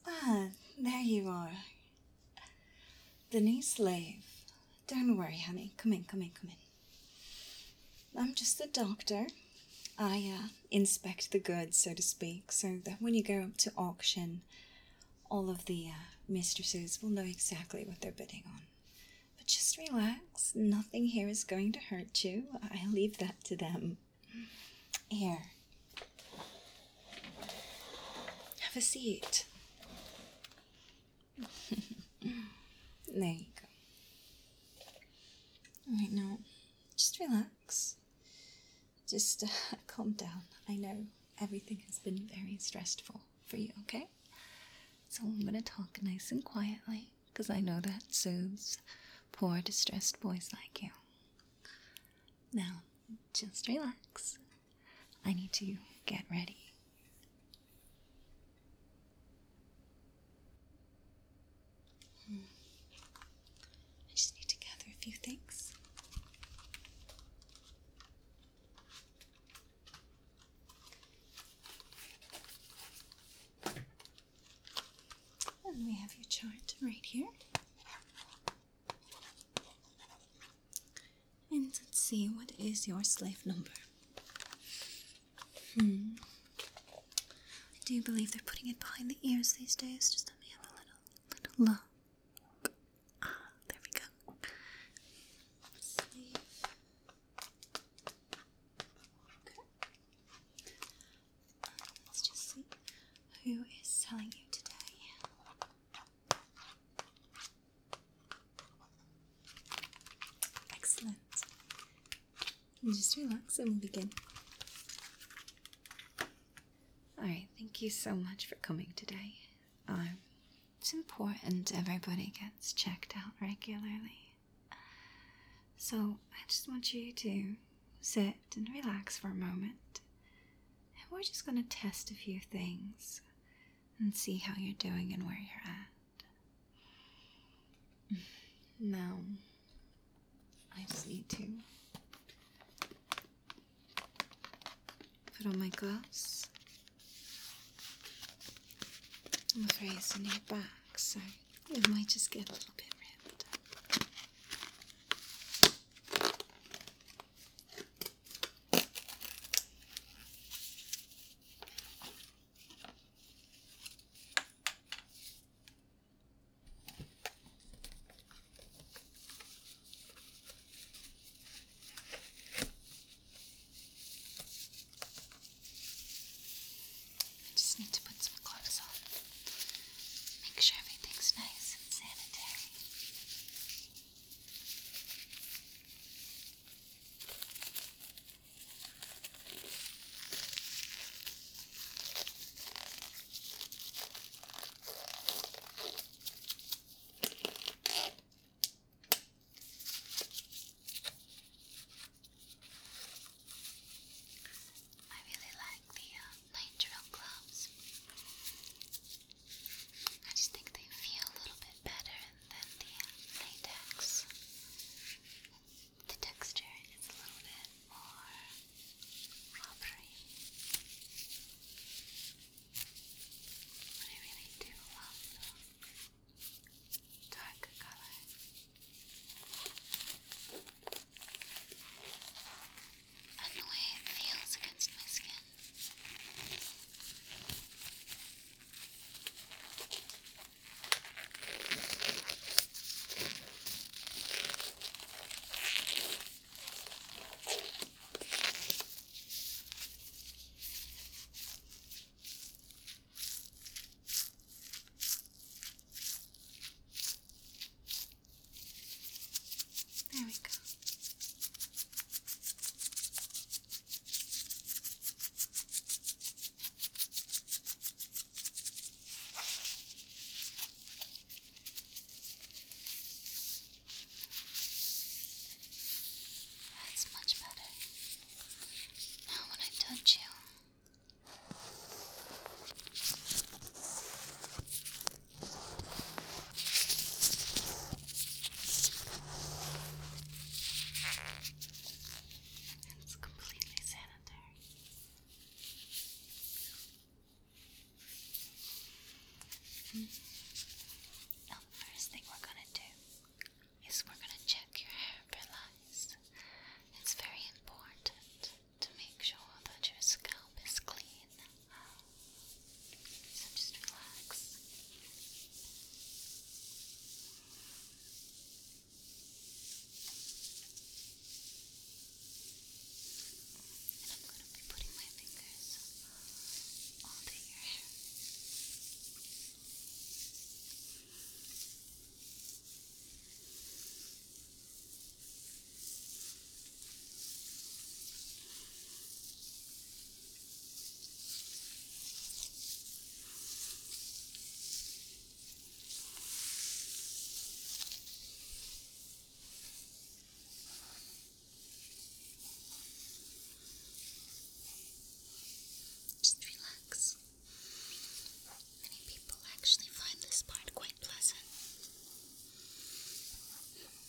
Ah, there you are. The new slave. Don't worry, honey. Come in, come in, come in. I'm just the doctor. I inspect the goods, so to speak, so that when you go up to auction, all of the mistresses will know exactly what they're bidding on. But just relax. Nothing here is going to hurt you. I leave that to them. Here. Have a seat. There you go. Alright, now, just relax. Just calm down. I know everything has been very stressful for you, okay? So I'm gonna talk nice and quietly, because I know that soothes poor distressed boys like you. Now, just relax. I need to get ready. I just need to gather a few things. And we have your chart right here. And let's see, what is your slave number? I do believe they're putting it behind the ears these days. Just let me have a little look. Ah, there we go. Slave. Okay. Let's just see who is selling you today. Excellent. Just relax and we'll begin. Alright, thank you so much for coming today. It's important everybody gets checked out regularly. So I just want you to sit and relax for a moment. And we're just going to test a few things and see how you're doing and where you're at. Now, I just need to put on my gloves. I'm afraid it's in your back, so it might just get a little bit ripped. I just need to put some gloves on. Make sure everything's nice and sanitary. I really like the nitrile gloves. I just think they feel a little bit better than the latex. The texture is a little bit more rubbery. But I really do love the darker color. And the way it feels against my skin. There we go. That's much better. Now when I touch you,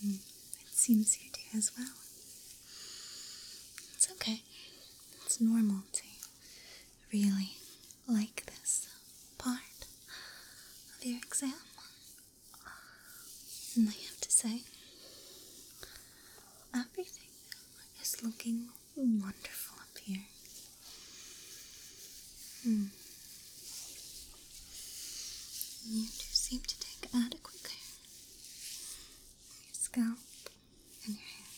It seems you do as well. It's okay. It's normal to really like this part of your exam. And I have to say, everything is looking wonderful up here. You do seem to take adequate care of your scalp and your hair.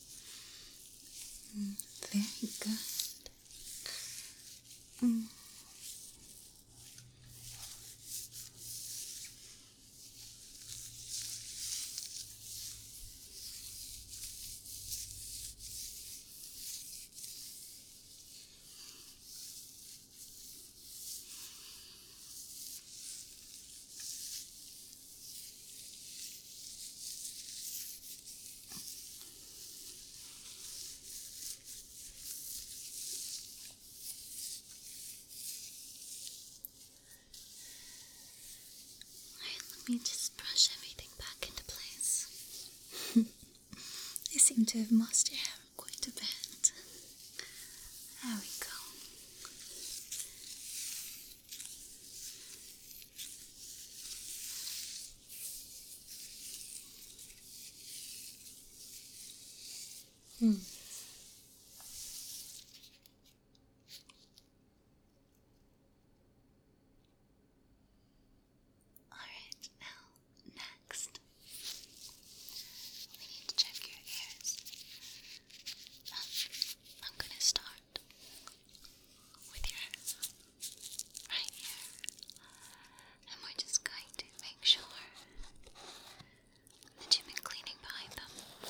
Very good. Let me just brush everything back into place. I seem to have mossed your hair quite a bit. There we go. Alright, now, next, we need to check your ears. I'm gonna start with your right ear, and we're just going to make sure that you've been cleaning behind them.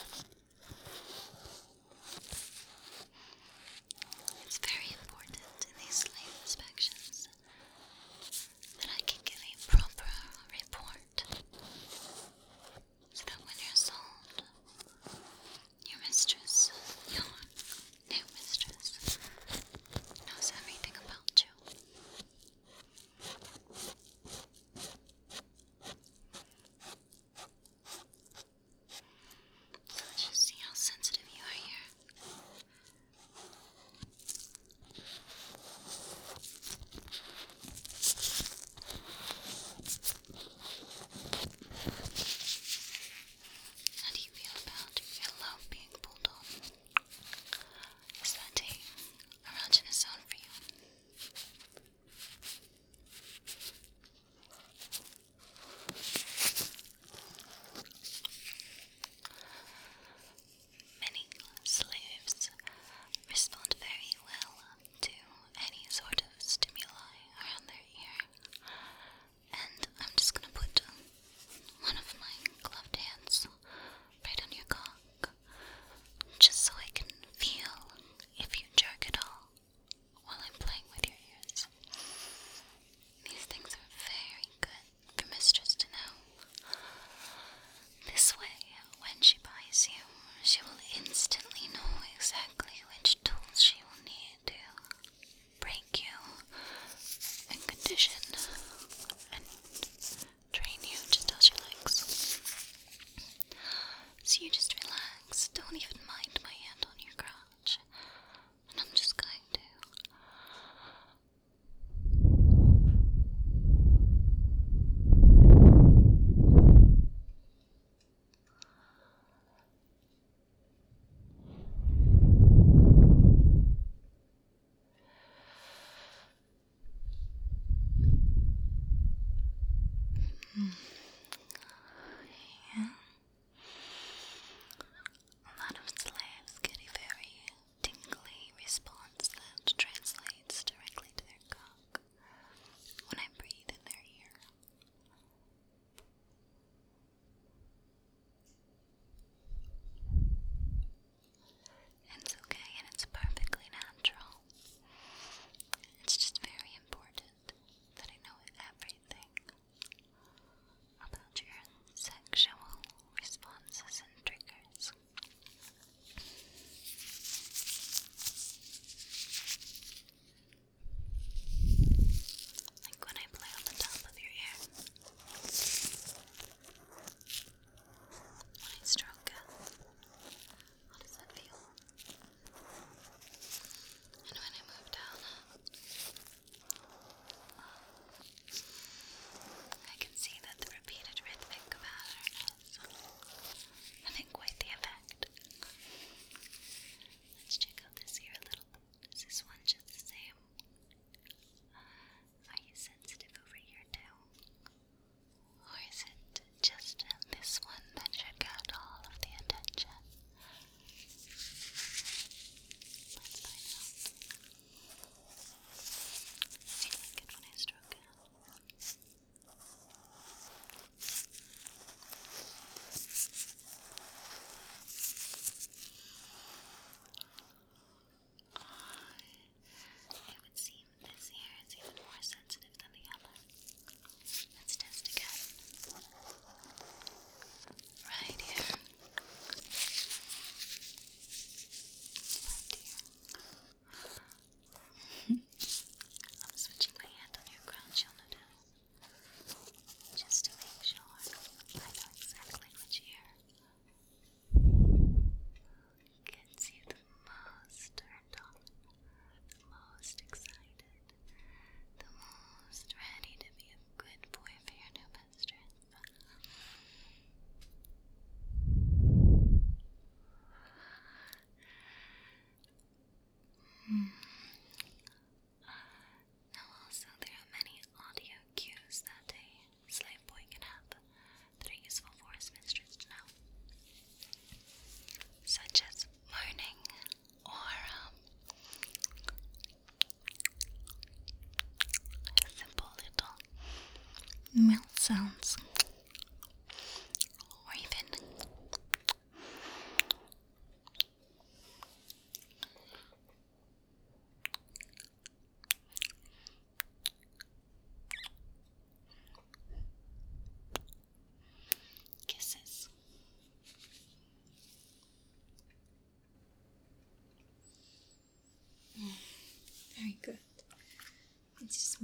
It's very important in these sleep inspections that I can give a proper report, so that when you're sold, your mistress, your new mistress, knows everything about you. So let's just see how sensitive you are here. How do you feel about your lobe being pulled on? Is that a erogenous zone for you? Many slaves respond very well to any sort of stimuli around their ear. And I'm just gonna put one of my gloved hands right on your cock, just so I can feel if you jerk at all while I'm playing with your ears. These things are very good for mistress to know. This way, when she buys you, she will instantly know exactly which tools she will need to break you and condition and train you just as she likes. So you just relax, don't even mind my hand on your crotch, and I'm just going to yeah. A lot of slaves get a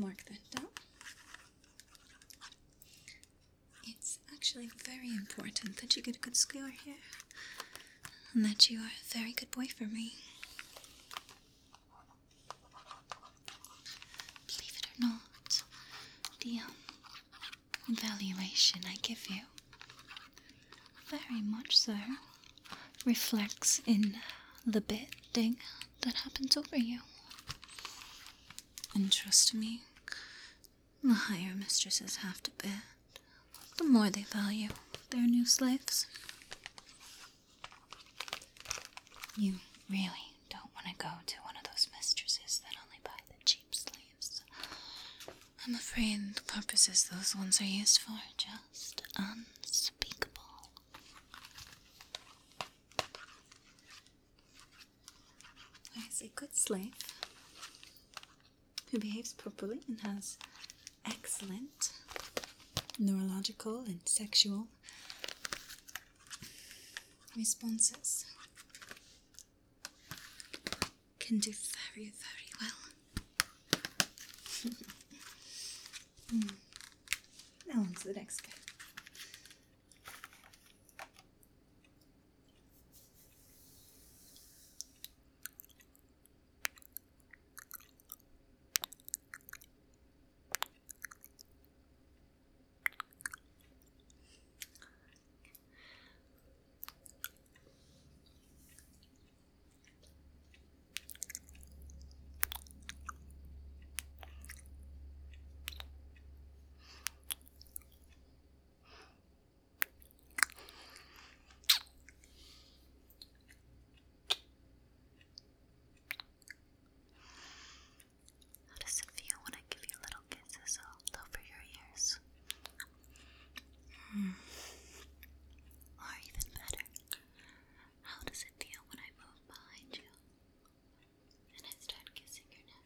mark that down. It's actually very important that you get a good skewer here, and that you are a very good boy for me. Believe it or not, the evaluation I give you, very much so, reflects in the bidding that happens over you. And trust me, the higher mistresses have to bid, the more they value their new slaves. You really don't want to go to one of those mistresses that only buy the cheap slaves. I'm afraid the purposes those ones are used for are just unspeakable. As a good slave who behaves properly and has excellent neurological and sexual responses can do very, very well. Now on to the next bit. How does it feel when I give you little kisses all over your ears? Or even better, how does it feel when I move behind you and I start kissing your neck?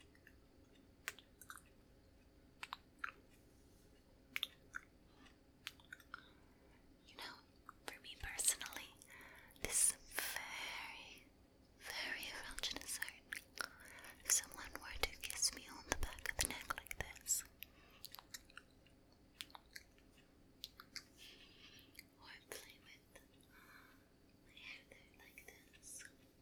You know, for me personally, this very, very erogenous hurt. If someone were to kiss me on the back of the neck like this, or play with my hair there like this,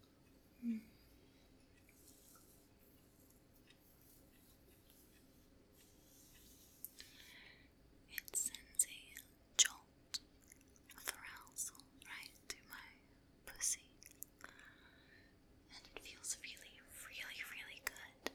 it sends a jolt of arousal right through my pussy, and it feels really, really, really good.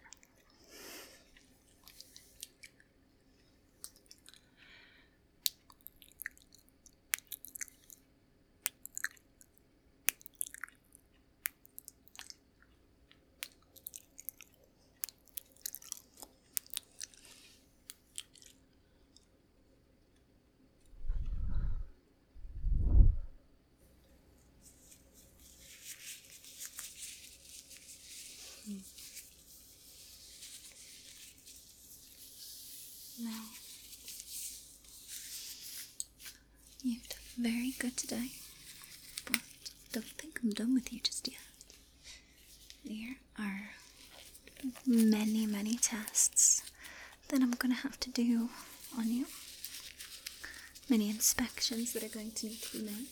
Now, you've done very good today, but don't think I'm done with you just yet. There are many, many tests that I'm going to have to do on you. Many inspections that are going to need to be made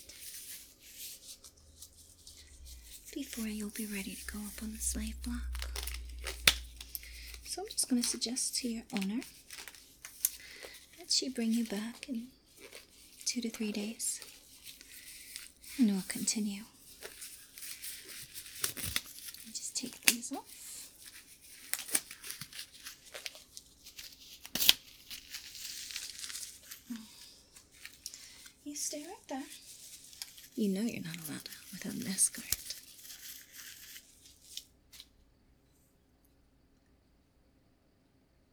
before you'll be ready to go up on the slave block. So I'm just going to suggest to your owner that she bring you back in 2 to 3 days, and we'll continue. I'll just take these off. You stay right there. You know you're not allowed without an escort.